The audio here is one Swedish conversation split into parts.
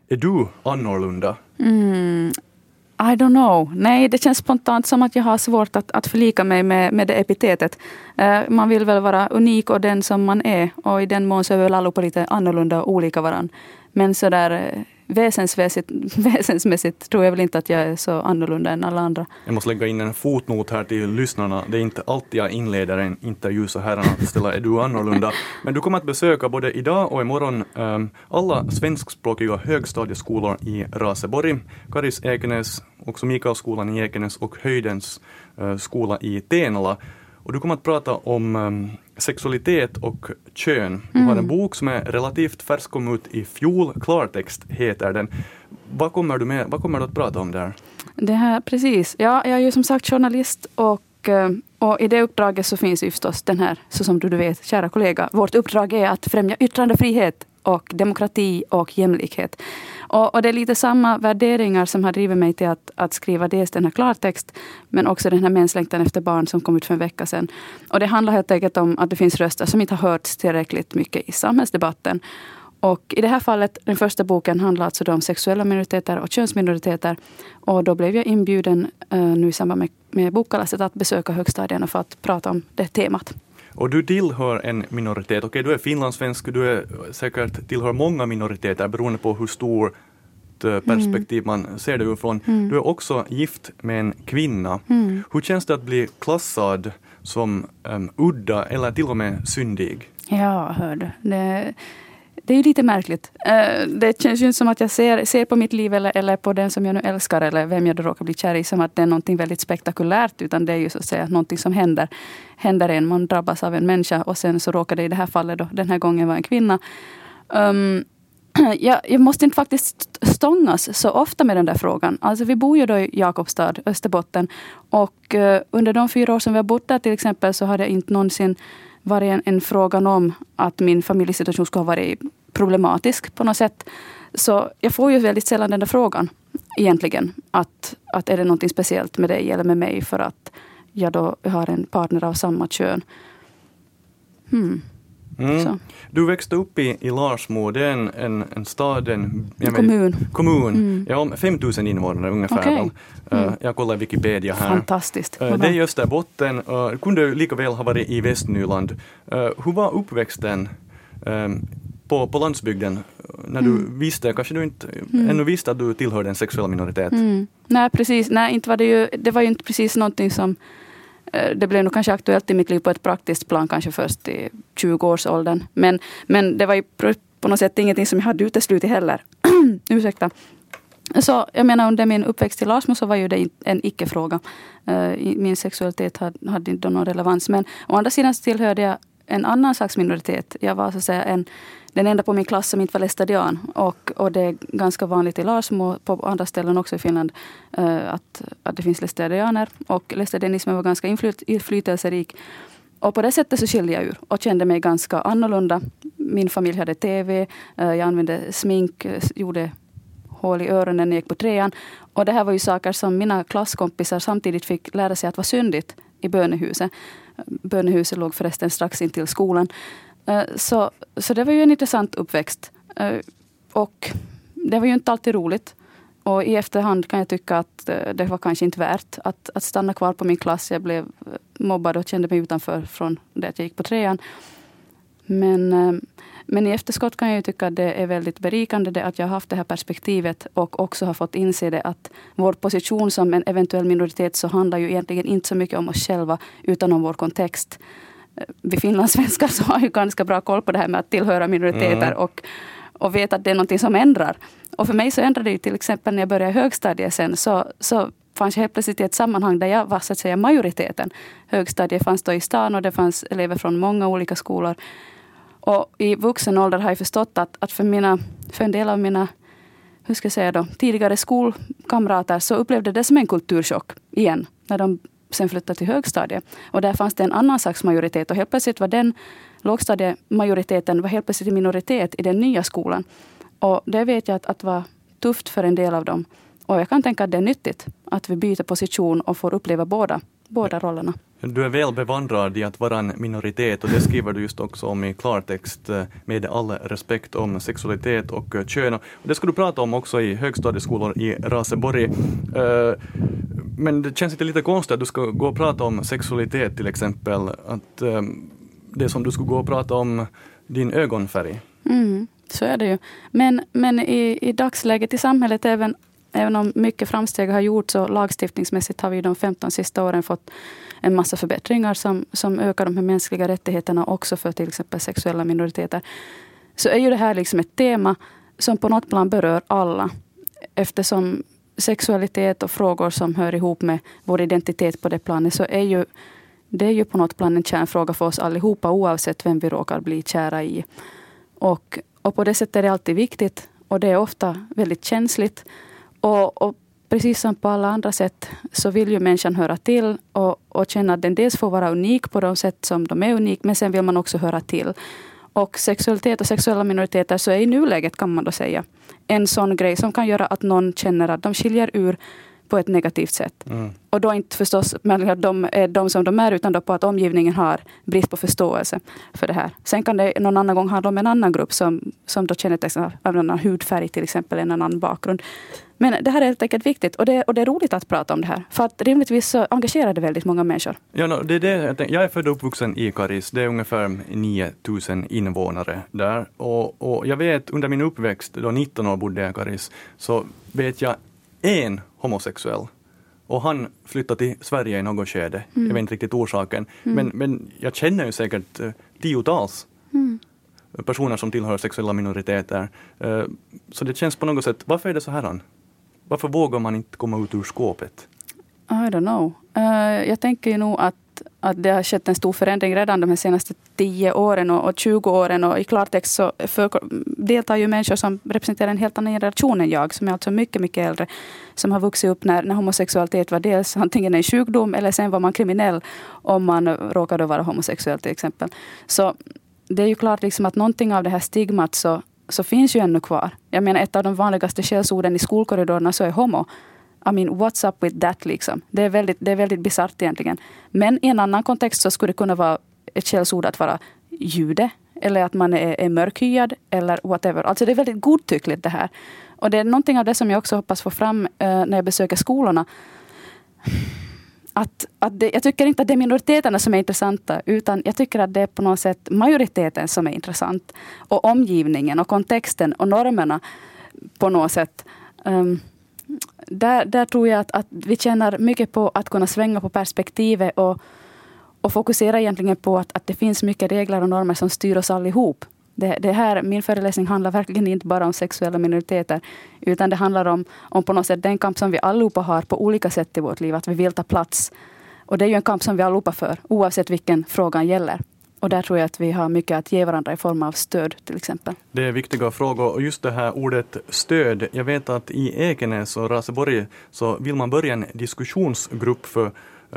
Är du annorlunda? I don't know. Nej, det känns spontant som att jag har svårt att förlika mig med det epitetet. Man vill väl vara unik och den som man är. Och i den mån så är väl allihopa lite annorlunda och olika varann. Men så där väsensmässigt tror jag väl inte att jag är så annorlunda än alla andra. Jag måste lägga in en fotnot här till lyssnarna. Det är inte alltid jag inleder en intervju så här att ställa är du annorlunda. Men du kommer att besöka både idag och imorgon alla svenskspråkiga högstadieskolor i Raseborg. Karis Ekenäs, också Mikaelskolan i Ekenäs och Höjdens skola i Tenala. Och du kommer att prata om sexualitet och kön. Du har en bok som är relativt färsk, kom ut i fjol. Klartext heter den. Vad kommer du att prata om där? Det här, precis. Ja, jag är ju som sagt journalist och i det uppdraget så finns ju förstås den här, så som du vet, kära kollega. Vårt uppdrag är att främja yttrandefrihet och demokrati och jämlikhet. Och det är lite samma värderingar som har drivit mig till att skriva dels den här klartext, men också den här Mänslängtan efter barn som kom ut för en vecka sedan. Och det handlar helt enkelt om att det finns röster som inte har hörts tillräckligt mycket i samhällsdebatten. Och i det här fallet, den första boken handlar alltså om sexuella minoriteter och könsminoriteter. Och då blev jag inbjuden nu i samband med bokkalaset att besöka högstadierna för att prata om det temat. Och du tillhör en minoritet. Okej, du är finlandssvensk, du är säkert tillhör många minoriteter beroende på hur stor perspektiv man ser det ifrån. Du är också gift med en kvinna. Hur känns det att bli klassad som udda eller till och med syndig? Ja, hörde. Det är ju lite märkligt. Det känns ju som att jag ser på mitt liv eller på den som jag nu älskar eller vem jag då råkar bli kär i som att det är någonting väldigt spektakulärt, utan det är ju så att säga någonting som händer en. Man drabbas av en människa och sen så råkar det i det här fallet då den här gången vara en kvinna. Jag måste inte faktiskt stångas så ofta med den där frågan. Alltså vi bor ju då i Jakobstad, Österbotten, och under de 4 år som vi har bott där till exempel så har det inte någonsin varit en frågan om att min familjesituation ska ha varit problematisk på något sätt. Så jag får ju väldigt sällan den där frågan egentligen. Att är det någonting speciellt med dig eller med mig för att jag då har en partner av samma kön. Så. Du växte upp i Larsmo, det är en stad, kommun. Ja, 5000 invånare ungefär. Okay. Jag kollar Wikipedia här. Fantastiskt. Det är i Österbotten. Kunde lika väl ha varit i Västnyland. Hur var uppväxten på landsbygden när du visste, kanske du inte ännu visste att du tillhörde en sexuell minoritet? Nej, precis. Nej, inte var det var ju inte precis någonting som det blev nog kanske aktuellt i mitt liv på ett praktiskt plan kanske först i 20-årsåldern. Men det var ju på något sätt ingenting som jag hade uteslutit heller. Ursäkta. Så jag menar under min uppväxt i Larsmo så var ju det en icke-fråga. Min sexualitet hade inte någon relevans. Men å andra sidan så tillhörde jag en annan slags minoritet. Jag var så att säga den enda på min klass som inte var lästadian. Och det är ganska vanligt i Larsmo på andra ställen också i Finland att det finns lästadianer. Och lästadianismen var ganska inflytelserik. Och på det sättet så skilde jag ur och kände mig ganska annorlunda. Min familj hade tv, jag använde smink, gjorde hål i öronen när jag gick på 3:an. Och det här var ju saker som mina klasskompisar samtidigt fick lära sig att vara syndigt i bönehuset. Bönehuset låg förresten strax in till skolan. Så det var ju en intressant uppväxt. Och det var ju inte alltid roligt. Och i efterhand kan jag tycka att det var kanske inte värt att stanna kvar på min klass. Jag blev mobbad och kände mig utanför från det att jag gick på 3:an. Men i efterskott kan jag ju tycka att det är väldigt berikande det att jag har haft det här perspektivet och också har fått inse det att vår position som en eventuell minoritet så handlar ju egentligen inte så mycket om oss själva utan om vår kontext. Vi finlandssvenskar så har ju ganska bra koll på det här med att tillhöra minoriteter och vet att det är någonting som ändrar. Och för mig så ändrade det ju till exempel när jag började i högstadiet sen så fanns jag helt plötsligt i ett sammanhang där jag var så att säga majoriteten. Högstadiet fanns då i stan och det fanns elever från många olika skolor. Och i vuxen ålder har jag förstått att för en del av mina tidigare skolkamrater så upplevde det som en kulturchock igen när de sen flyttade till högstadiet. Och där fanns det en annan slags majoritet och helt plötsligt var den lågstadiemajoriteten var helt plötsligt en minoritet i den nya skolan. Och det vet jag att var tufft för en del av dem. Och jag kan tänka att det är nyttigt att vi byter position och får uppleva båda båda rollerna. Du är väl bevandrad i att vara en minoritet och det skriver du just också om i klartext med all respekt om sexualitet och kön. Och det ska du prata om också i högstadieskolor i Raseborg. Men det känns inte lite konstigt att du ska gå och prata om sexualitet till exempel. Att det är som du ska gå och prata om din ögonfärg. Så är det ju. Men i dagsläget i samhället, även om mycket framsteg har gjorts och lagstiftningsmässigt har vi de 15 sista åren fått en massa förbättringar som ökar de här mänskliga rättigheterna också för till exempel sexuella minoriteter. Så är ju det här liksom ett tema som på något plan berör alla. Eftersom sexualitet och frågor som hör ihop med vår identitet på det planet så är ju på något plan en kärnfråga för oss allihopa oavsett vem vi råkar bli kära i. Och på det sättet är det alltid viktigt och det är ofta väldigt känsligt. Och precis som på alla andra sätt så vill ju människan höra till och känna att den dels får vara unik på de sätt som de är unik, men sen vill man också höra till. Och sexualitet och sexuella minoriteter så är i nuläget, kan man då säga, en sån grej som kan göra att någon känner att de skiljer ur på ett negativt sätt. Och då inte förstås att de är de som de är, utan då på att omgivningen har brist på förståelse för det här. Sen kan det någon annan gång handla om en annan grupp som då känner av en annan hudfärg till exempel, en annan bakgrund. Men det här är helt enkelt viktigt och det är roligt att prata om det här. För att rimligtvis så engagerar det väldigt många människor. Ja, det är det. Jag är född och uppvuxen i Karis. Det är ungefär 9000 invånare där. Och jag vet under min uppväxt, då 19 år bodde jag i Karis, så vet jag en homosexuell. Och han flyttade till Sverige i något skede. Jag vet inte riktigt orsaken. Men jag känner ju säkert tiotals personer som tillhör sexuella minoriteter. Så det känns på något sätt, varför är det så här? Varför vågar man inte komma ut ur skåpet? I don't know. Jag tänker ju nog att det har skett en stor förändring redan de här senaste 10 åren och 20 åren. Och i klartext så deltar ju människor som representerar en helt annan generation än jag. Som är alltså mycket, mycket äldre. Som har vuxit upp när homosexualitet var dels antingen en sjukdom eller sen var man kriminell om man råkade vara homosexuell till exempel. Så det är ju klart liksom att någonting av det här stigmat så finns ju ännu kvar. Jag menar ett av de vanligaste skällsorden i skolkorridorerna så är homo. I mean, what's up with that liksom? Det är väldigt bizarrt egentligen. Men i en annan kontext så skulle det kunna vara ett skällsord att vara jude. Eller att man är mörkhyad eller whatever. Alltså det är väldigt godtyckligt det här. Och det är någonting av det som jag också hoppas få fram när jag besöker skolorna. Jag tycker inte att det är minoriteterna som är intressanta, utan jag tycker att det är på något sätt majoriteten som är intressant. Och omgivningen och kontexten och normerna på något sätt. Där tror jag att vi tjänar mycket på att kunna svänga på perspektivet och fokusera egentligen på att det finns mycket regler och normer som styr oss allihop. Det här, min föreläsning handlar verkligen inte bara om sexuella minoriteter, utan det handlar om på något sätt den kamp som vi allihopa har på olika sätt i vårt liv, att vi vill ta plats. Och det är ju en kamp som vi allihopa för, oavsett vilken frågan gäller. Och där tror jag att vi har mycket att ge varandra i form av stöd till exempel. Det är viktiga frågor och just det här ordet stöd. Jag vet att i Ekenäs och Raseborg så vill man börja en diskussionsgrupp för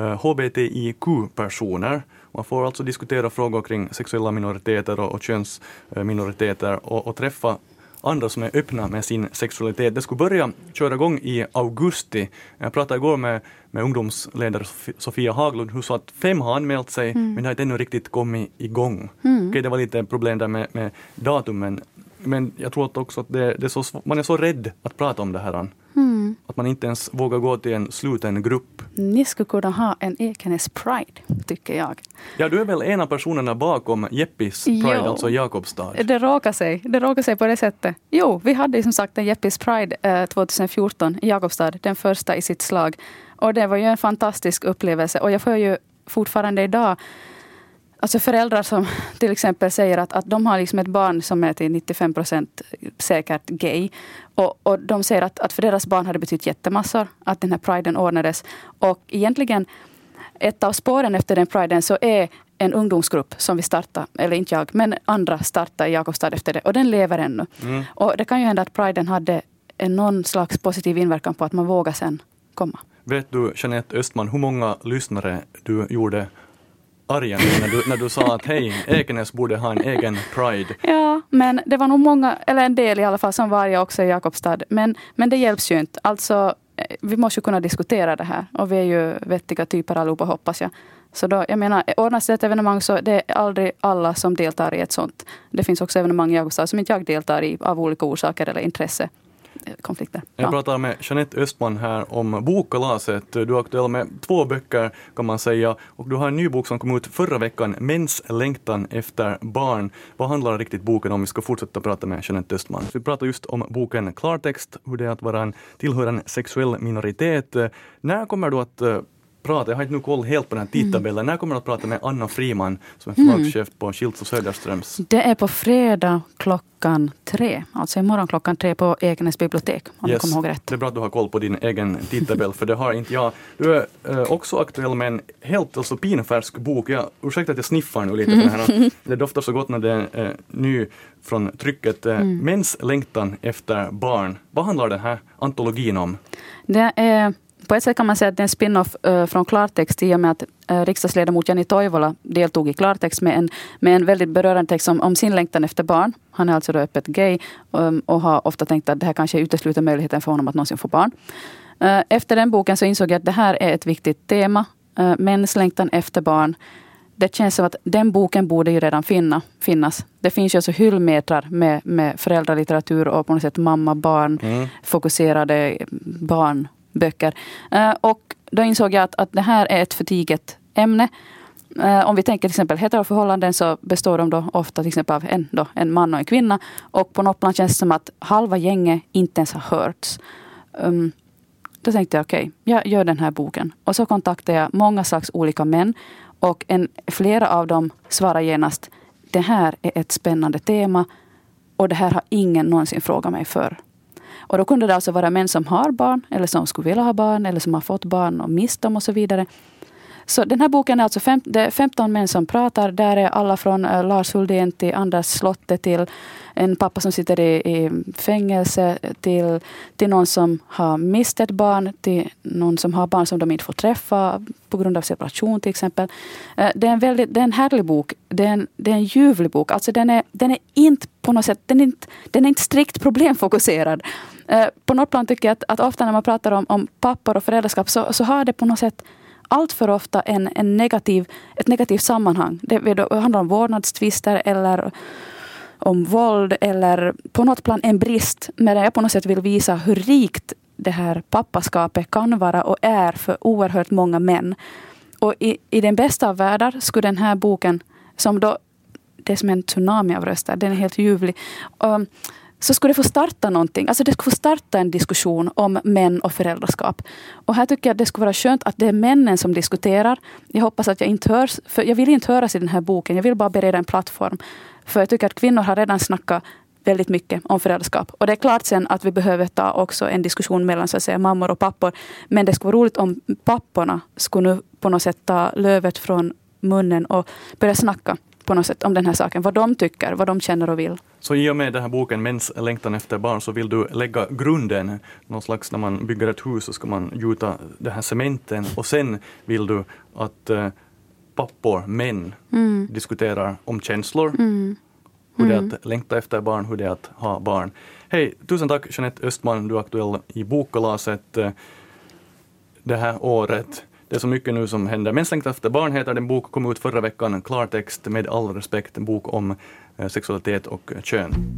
HBTIQ-personer. Man får alltså diskutera frågor kring sexuella minoriteter och könsminoriteter och träffa andra som är öppna med sin sexualitet. Det skulle börja köra igång i augusti. Jag pratade igår med ungdomsledare Sofia Haglund. Hon sa att 5 har anmält sig men det har inte ännu riktigt kommit igång. Okej, det var lite problem där med datumen. Men jag tror att också att man är så rädd att prata om det här. Att man inte ens vågar gå till en sluten grupp. Ni skulle kunna ha en Ekenäs Pride, tycker jag. Ja, du är väl en av personerna bakom Jeppis Pride, alltså Jakobstad. Det råkar sig på det sättet. Jo, vi hade som sagt en Jeppis Pride 2014 i Jakobstad, den första i sitt slag. Och det var ju en fantastisk upplevelse. Och jag får ju fortfarande idag alltså föräldrar som till exempel säger att de har liksom ett barn som är till 95% säkert gay. Och de säger att för deras barn har det betytt jättemassor att den här priden ordnades. Och egentligen ett av spåren efter den priden så är en ungdomsgrupp som vi startar, eller inte jag, men andra startar i Jakobstad efter det. Och den lever ännu. Och det kan ju hända att priden hade någon slags positiv inverkan på att man vågar sen komma. Vet du, Jeanette Östman, hur många lyssnare du gjorde argen när du sa att hej, Ekenäs borde ha en egen pride? Ja, men det var nog många, eller en del i alla fall, som var jag också i Jakobstad. Men det hjälps ju inte. Alltså, vi måste ju kunna diskutera det här. Och vi är ju vettiga typer allihopa, hoppas jag. Så då, jag menar, ordnas det ett evenemang så det är aldrig alla som deltar i ett sånt. Det finns också evenemang jag sa som inte jag deltar i av olika orsaker eller intressekonflikter. Jag pratar med Jeanette Östman här om bokkalaset. Du är aktuell med 2 böcker kan man säga. Och du har en ny bok som kom ut förra veckan, Mäns längtan efter barn. Vad handlar riktigt boken om? Vi ska fortsätta prata med Jeanette Östman. Vi pratar just om boken Klartext, hur det är att vara tillhöra en sexuell minoritet. När kommer du att prata? Jag har inte nu koll helt på den här tidtabellen. När kommer du att prata med Anna Friman som är förlagschef på Schilds och Söderströms? Det är på fredag klockan 3. Alltså imorgon klockan 3 på Ekenäs bibliotek. Om jag kommer ihåg rätt. Det är bra att du har koll på din egen tidtabell, för det har inte jag. Du är också aktuell med en helt pinfärsk bok. Ursäkta att jag sniffar nu lite på den här. Det doftar så gott när det är ny från trycket. Mäns längtan efter barn. Vad handlar den här antologin om? Det är... På ett sätt kan man säga att det är en spin-off från Klartext i och med att riksdagsledamot Jani Toivola deltog i Klartext med en väldigt berörande text om sin längtan efter barn. Han är alltså då öppet gay och har ofta tänkt att det här kanske utesluter möjligheten för honom att någonsin få barn. Efter den boken så insåg jag att det här är ett viktigt tema. Mäns längtan efter barn. Det känns som att den boken borde ju redan finnas. Det finns ju alltså hyllmetrar med föräldralitteratur och på något sätt mamma-barn fokuserade barnböcker. Och då insåg jag att det här är ett förtiget ämne. Om vi tänker till exempel heteroförhållanden så består de då ofta till exempel av en man och en kvinna. Och på något plan känns det som att halva gänget inte ens har hörts. Då tänkte jag okej, jag gör den här boken. Och så kontaktade jag många slags olika män. Och flera av dem svarar genast, det här är ett spännande tema och det här har ingen någonsin frågat mig för. Och då kunde det alltså vara män som har barn eller som skulle vilja ha barn eller som har fått barn och mist dem och så vidare. Så den här boken är alltså 15 män som pratar. Där är alla från Lars Huldén till Anders Slotte till en pappa som sitter i fängelse till någon som har mist ett barn, till någon som har barn som de inte får träffa på grund av separation till exempel. Det är en härlig bok. Det är en ljuvlig bok. Alltså den är inte på något sätt, den är inte strikt problemfokuserad. På något plan tycker jag att ofta när man pratar om pappor och föräldraskap så har det på något sätt allt för ofta ett negativt sammanhang. Det handlar om vårdnadstvister eller om våld eller på något plan en brist. Men jag på något sätt vill visa hur rikt det här pappaskapet kan vara och är för oerhört många män. Och i den bästa av världar skulle den här boken, som då, det är som en tsunami av röster, den är helt ljuvlig, så skulle det få starta någonting. Alltså det skulle få starta en diskussion om män och föräldraskap. Och här tycker jag att det skulle vara skönt att det är männen som diskuterar. Jag hoppas att jag inte hörs, för jag vill inte höras i den här boken. Jag vill bara bereda en plattform. För jag tycker att kvinnor har redan snackat väldigt mycket om föräldraskap. Och det är klart sen att vi behöver ta också en diskussion mellan så att säga mammor och pappor. Men det skulle vara roligt om papporna skulle nu på något sätt ta lövet från munnen och börja snacka på något sätt om den här saken. Vad de tycker, vad de känner och vill. Så i och med den här boken Mäns längtan efter barn så vill du lägga grunden. Någon slags, när man bygger ett hus så ska man gjuta den här cementen. Och sen vill du att pappor, män diskuterar om känslor. Hur det är att längta efter barn, hur det är att ha barn. Hej, tusen tack Jeanette Östman. Du är aktuell i bokkalaset det här året. Det är så mycket nu som händer. Mäns längtan efter barn heter den bok, kom ut förra veckan. Klartext, med all respekt, en bok om sexualitet och kön.